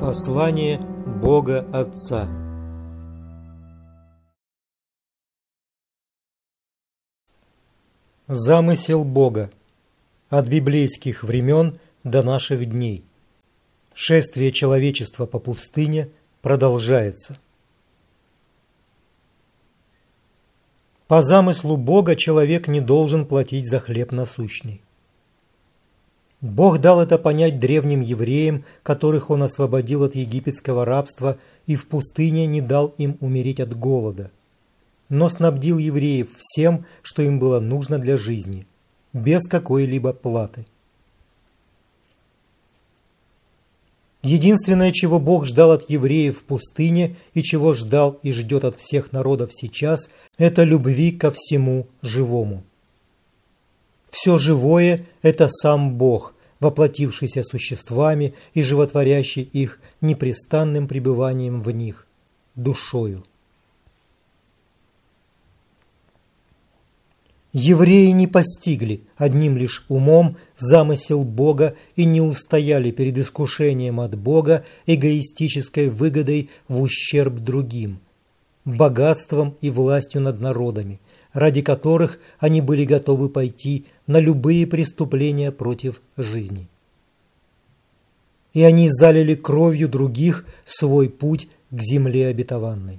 Послание Бога Отца. Замысел Бога от библейских времен до наших дней. Шествие человечества по пустыне продолжается. По замыслу Бога человек не должен платить за хлеб насущный. Бог дал это понять древним евреям, которых Он освободил от египетского рабства и в пустыне не дал им умереть от голода, но снабдил евреев всем, что им было нужно для жизни, без какой-либо платы. Единственное, чего Бог ждал от евреев в пустыне и чего ждал и ждет от всех народов сейчас, это любви ко всему живому. Все живое – это сам Бог, воплотившийся существами и животворящий их непрестанным пребыванием в них, душою. Евреи не постигли одним лишь умом замысел Бога и не устояли перед искушением от Бога эгоистической выгодой в ущерб другим, богатством и властью над народами, ради которых они были готовы пойти на любые преступления против жизни. И они залили кровью других свой путь к земле обетованной.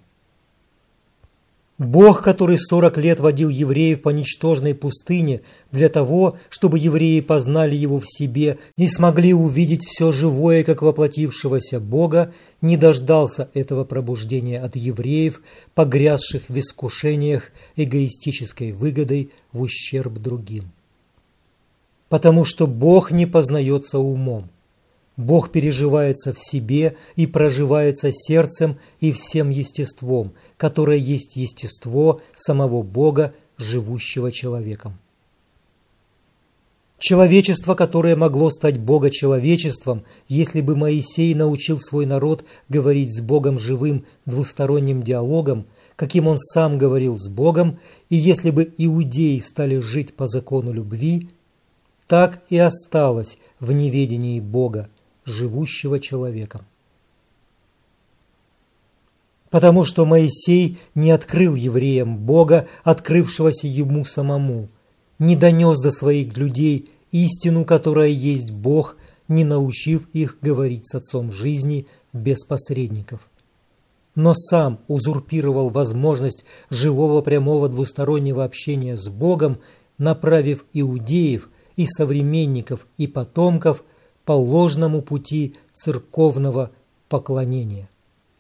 Бог, который 40 лет водил евреев по ничтожной пустыне для того, чтобы евреи познали Его в себе и смогли увидеть все живое, как воплотившегося Бога, не дождался этого пробуждения от евреев, погрязших в искушениях эгоистической выгодой в ущерб другим. Потому что Бог не познается умом. Бог переживается в себе и проживается сердцем и всем естеством, которое есть естество самого Бога, живущего человеком. Человечество, которое могло стать богочеловечеством, если бы Моисей научил свой народ говорить с Богом живым двусторонним диалогом, каким он сам говорил с Богом, и если бы иудеи стали жить по закону любви, так и осталось в неведении Бога, живущего человеком. Потому что Моисей не открыл евреям Бога, открывшегося ему самому, не донес до своих людей истину, которая есть Бог, не научив их говорить с Отцом жизни без посредников. Но сам узурпировал возможность живого прямого двустороннего общения с Богом, направив иудеев и современников и потомков по ложному пути церковного поклонения.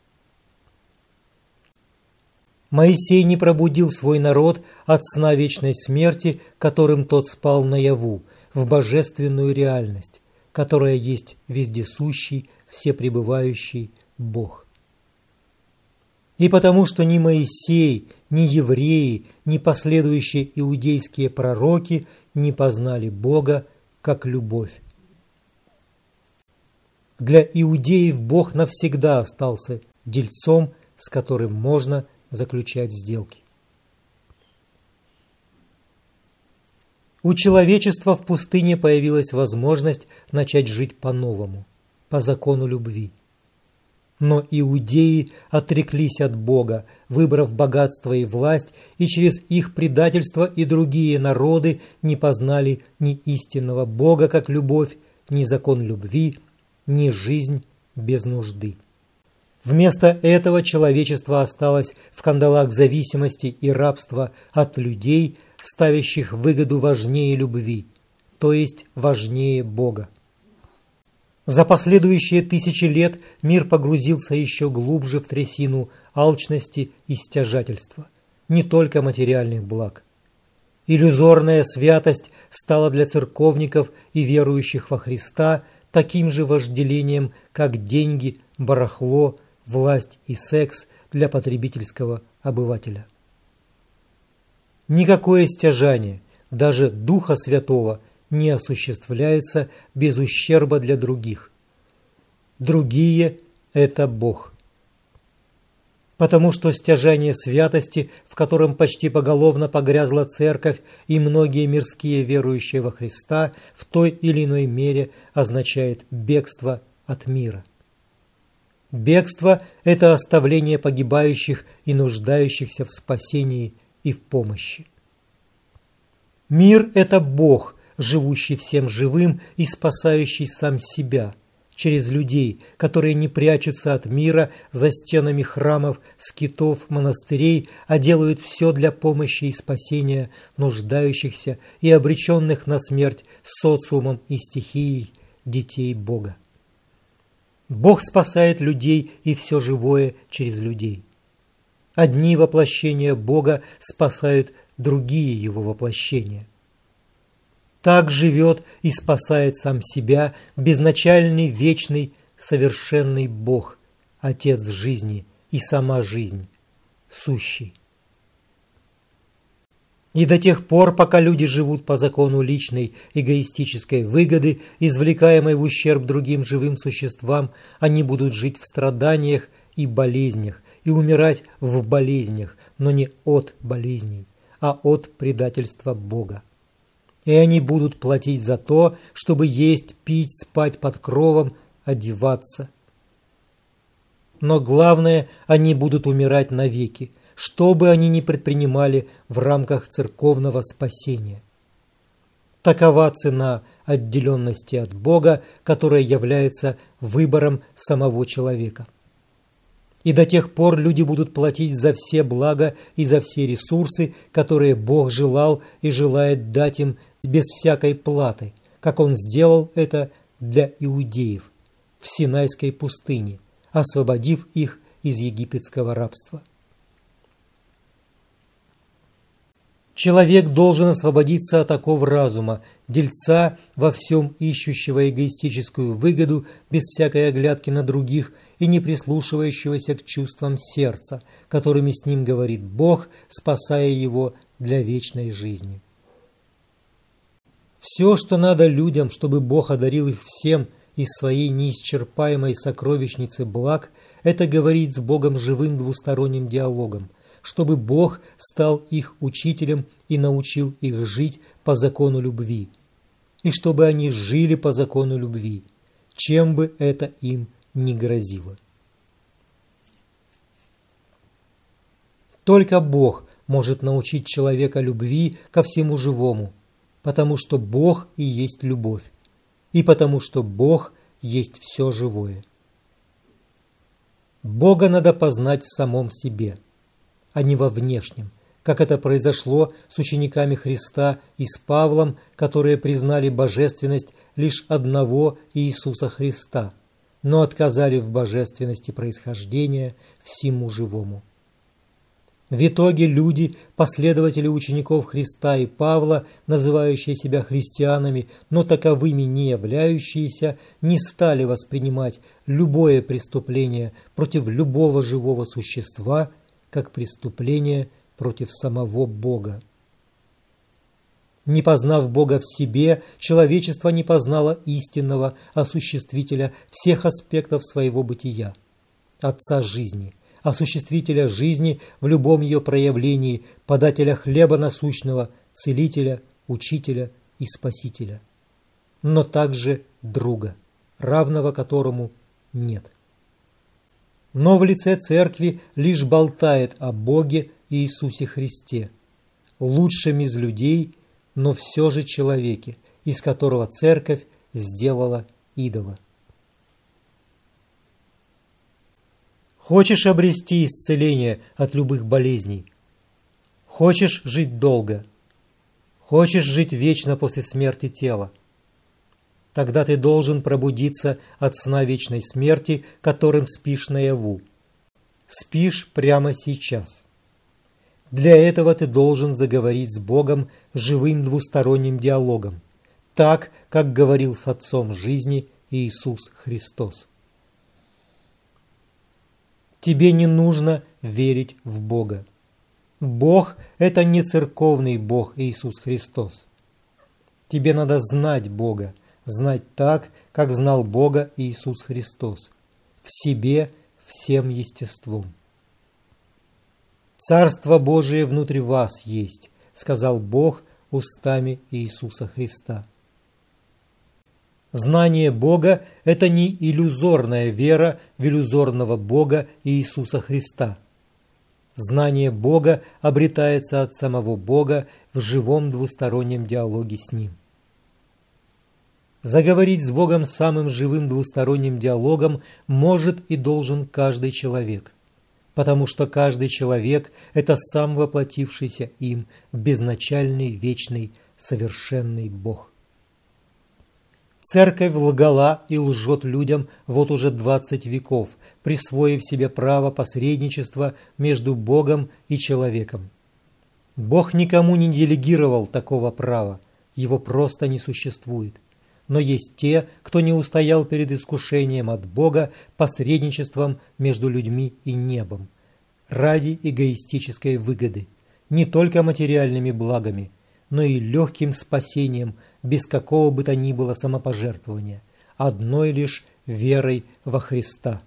Моисей не пробудил свой народ от сна вечной смерти, которым тот спал наяву, в божественную реальность, которая есть вездесущий, всепребывающий Бог. И потому что ни Моисей, ни евреи, ни последующие иудейские пророки не познали Бога как любовь. Для иудеев Бог навсегда остался дельцом, с которым можно заключать сделки. У человечества в пустыне появилась возможность начать жить по-новому, по закону любви. Но иудеи отреклись от Бога, выбрав богатство и власть, и через их предательство и другие народы не познали ни истинного Бога как любовь, ни закон любви, ни жизнь без нужды. Вместо этого человечество осталось в кандалах зависимости и рабства от людей, ставящих выгоду важнее любви, то есть важнее Бога. За последующие тысячи лет мир погрузился еще глубже в трясину алчности и стяжательства, не только материальных благ. Иллюзорная святость стала для церковников и верующих во Христа таким же вожделением, как деньги, барахло, власть и секс для потребительского обывателя. Никакое стяжание, даже Духа Святого, не осуществляется без ущерба для других. Другие – это Бог. Потому что стяжание святости, в котором почти поголовно погрязла Церковь и многие мирские верующие во Христа, в той или иной мере означает бегство от мира. Бегство – это оставление погибающих и нуждающихся в спасении и в помощи. Мир – это Бог, живущий всем живым и спасающий сам себя через людей, которые не прячутся от мира за стенами храмов, скитов, монастырей, а делают все для помощи и спасения нуждающихся и обреченных на смерть социумом и стихией детей Бога. Бог спасает людей и все живое через людей. Одни воплощения Бога спасают другие Его воплощения. Так живет и спасает сам себя безначальный, вечный, совершенный Бог, Отец жизни и сама жизнь, сущий. И до тех пор, пока люди живут по закону личной эгоистической выгоды, извлекаемой в ущерб другим живым существам, они будут жить в страданиях и болезнях, и умирать в болезнях, но не от болезней, а от предательства Бога. И они будут платить за то, чтобы есть, пить, спать под кровом, одеваться. Но главное, они будут умирать навеки, что бы они ни предпринимали в рамках церковного спасения. Такова цена отделенности от Бога, которая является выбором самого человека. И до тех пор люди будут платить за все блага и за все ресурсы, которые Бог желал и желает дать им без всякой платы, как Он сделал это для иудеев в Синайской пустыне, освободив их из египетского рабства. Человек должен освободиться от оков разума, дельца во всем ищущего эгоистическую выгоду без всякой оглядки на других и не прислушивающегося к чувствам сердца, которыми с ним говорит Бог, спасая его для вечной жизни. Все, что надо людям, чтобы Бог одарил их всем из своей неисчерпаемой сокровищницы благ, это говорить с Богом живым двусторонним диалогом, чтобы Бог стал их учителем и научил их жить по закону любви, и чтобы они жили по закону любви, чем бы это им ни грозило. Только Бог может научить человека любви ко всему живому, потому что Бог и есть любовь, и потому что Бог есть все живое. Бога надо познать в самом себе, а не во внешнем, как это произошло с учениками Христа и с Павлом, которые признали божественность лишь одного Иисуса Христа, но отказали в божественности происхождения всему живому. В итоге люди, последователи учеников Христа и Павла, называющие себя христианами, но таковыми не являющиеся, не стали воспринимать любое преступление против любого живого существа как преступление против самого Бога. Не познав Бога в себе, человечество не познало истинного осуществителя всех аспектов своего бытия, Отца жизни, осуществителя жизни в любом ее проявлении, подателя хлеба насущного, целителя, учителя и спасителя, но также друга, равного которому нет. Но в лице церкви лишь болтает о Боге и Иисусе Христе, лучшем из людей, но все же человеке, из которого церковь сделала идола. Хочешь обрести исцеление от любых болезней? Хочешь жить долго? Хочешь жить вечно после смерти тела? Тогда ты должен пробудиться от сна вечной смерти, которым спишь наяву. Спишь прямо сейчас. Для этого ты должен заговорить с Богом живым двусторонним диалогом, так, как говорил с Отцом жизни Иисус Христос. Тебе не нужно верить в Бога. Бог – это не церковный Бог Иисус Христос. Тебе надо знать Бога, знать так, как знал Бога Иисус Христос, в себе всем естеством. «Царство Божие внутри вас есть», – сказал Бог устами Иисуса Христа. Знание Бога – это не иллюзорная вера в иллюзорного Бога Иисуса Христа. Знание Бога обретается от самого Бога в живом двустороннем диалоге с Ним. Заговорить с Богом самым живым двусторонним диалогом может и должен каждый человек, потому что каждый человек – это сам воплотившийся им безначальный, вечный, совершенный Бог. Церковь лгала и лжет людям вот уже 20 веков, присвоив себе право посредничества между Богом и человеком. Бог никому не делегировал такого права, его просто не существует. Но есть те, кто не устоял перед искушением от Бога посредничеством между людьми и небом, ради эгоистической выгоды, не только материальными благами, но и легким спасением без какого бы то ни было самопожертвования, одной лишь верой во Христа.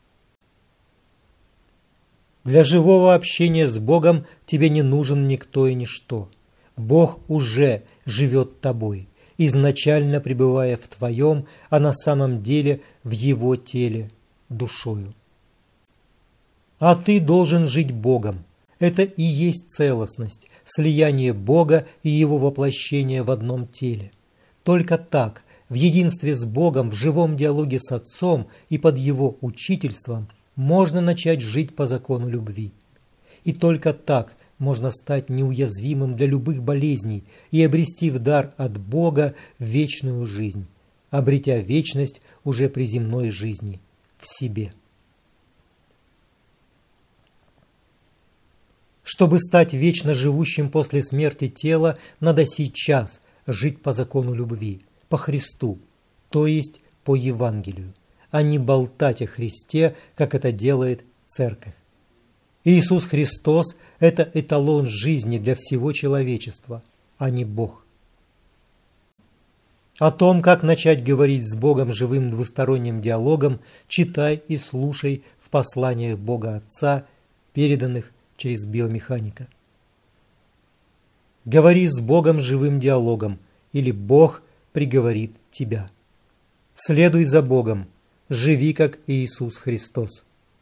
Для живого общения с Богом тебе не нужен никто и ничто. Бог уже живет тобой, изначально пребывая в твоем, а на самом деле в Его теле, душою. А ты должен жить Богом. Это и есть целостность, слияние Бога и Его воплощение в одном теле. Только так, в единстве с Богом, в живом диалоге с Отцом и под Его учительством, можно начать жить по закону любви. И только так можно стать неуязвимым для любых болезней и обрести в дар от Бога вечную жизнь, обретя вечность уже при земной жизни в себе. Чтобы стать вечно живущим после смерти тела, надо сейчас жить по закону любви, по Христу, то есть по Евангелию, а не болтать о Христе, как это делает Церковь. Иисус Христос – это эталон жизни для всего человечества, а не Бог. О том, как начать говорить с Богом живым двусторонним диалогом, читай и слушай в посланиях Бога Отца, переданных через биомеханика. Говори с Богом живым диалогом, или Бог приговорит тебя. Следуй за Богом, живи как Иисус Христос.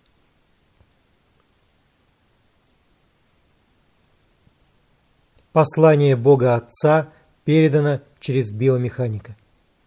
Послание Бога Отца передано через биомеханика.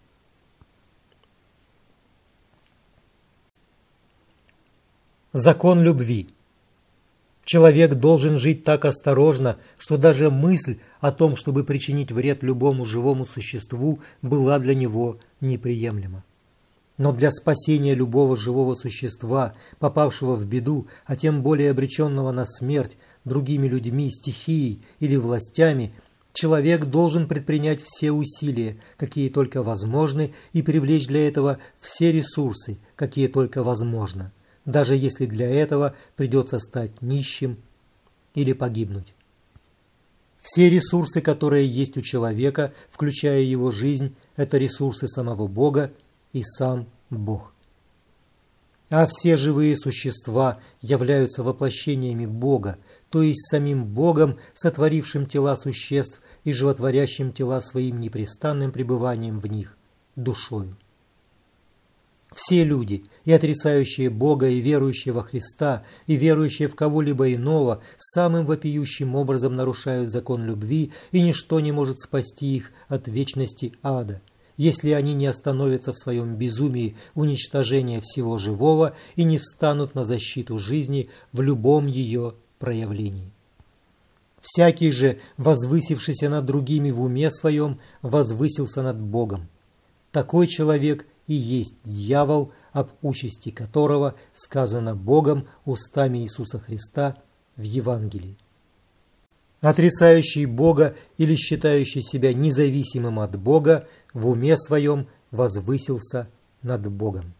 Закон любви. Человек должен жить так осторожно, что даже мысль о том, чтобы причинить вред любому живому существу, была для него неприемлема. Но для спасения любого живого существа, попавшего в беду, а тем более обреченного на смерть другими людьми, стихией или властями, человек должен предпринять все усилия, какие только возможны, и привлечь для этого все ресурсы, какие только возможно, даже если для этого придется стать нищим или погибнуть. Все ресурсы, которые есть у человека, включая его жизнь, это ресурсы самого Бога и сам Бог. А все живые существа являются воплощениями Бога, то есть самим Богом, сотворившим тела существ и животворящим тела своим непрестанным пребыванием в них, душою. Все люди, и отрицающие Бога, и верующие во Христа, и верующие в кого-либо иного, самым вопиющим образом нарушают закон любви, и ничто не может спасти их от вечности ада, если они не остановятся в своем безумии уничтожения всего живого и не встанут на защиту жизни в любом ее проявлении. Всякий же, возвысившийся над другими в уме своем, возвысился над Богом. Такой человек и есть дьявол, об участи которого сказано Богом устами Иисуса Христа в Евангелии. Отрицающий Бога или считающий себя независимым от Бога в уме своем возвысился над Богом.